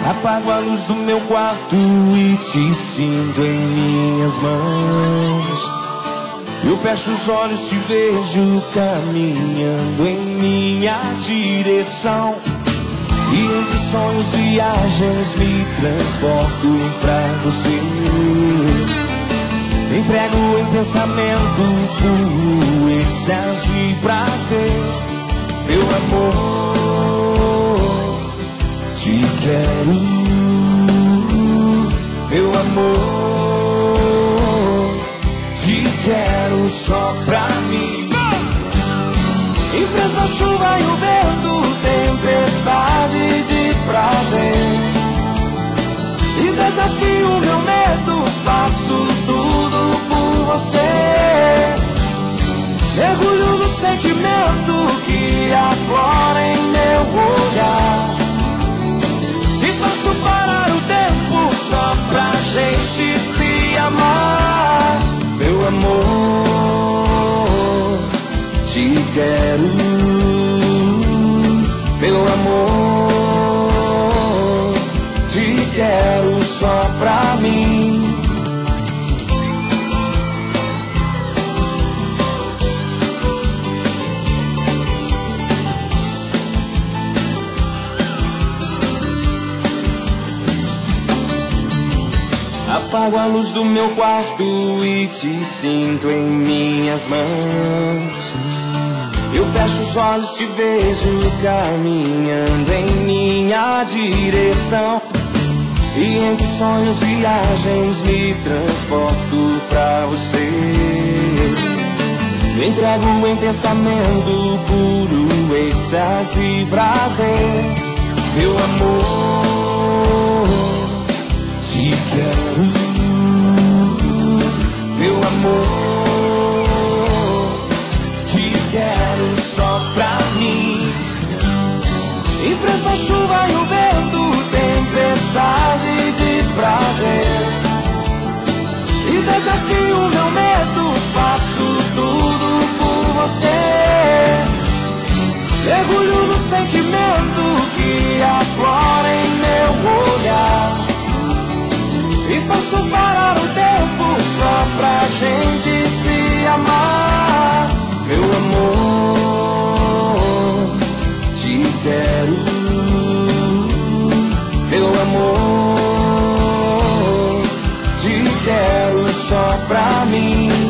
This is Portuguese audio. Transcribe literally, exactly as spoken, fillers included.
Apago a luz do meu quarto e te sinto em minhas mãos. Eu fecho os olhos, te vejo caminhando em minha direção. E entre sonhos e viagens me transporto pra você. Entrego em pensamento puro, êxtase e prazer. Meu amor, te quero. Meu amor, te quero só pra mim. Enfrento a chuva e o vento, tempestade de prazer. E desafio meu medo, faço tudo por você. Mergulho no sentimento que aflora em meu olhar. E faço parar o tempo só pra gente se amar. Meu amor, te quero. Meu amor, te quero só pra mim. Apago a luz do meu quarto e te sinto em minhas mãos. Eu fecho os olhos, te vejo caminhando em minha direção. E entre sonhos e viagens me transporto pra você. Me entrego em pensamento puro, êxtase e prazer. Meu amor, te quero. Meu amor, te quero só pra mim. Enfrento a chuva e o vento, tempestade de prazer. E desafio meu medo, faço tudo por você. Mergulho no sentimento que aflora em meu olhar. E faço parar o tempo só pra gente se amar. Meu amor, te quero. Meu amor, te quero só pra mim.